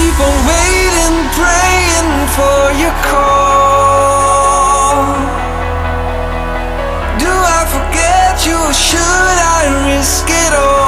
keep on waiting, praying for your call. Do I forget you or should I risk it all?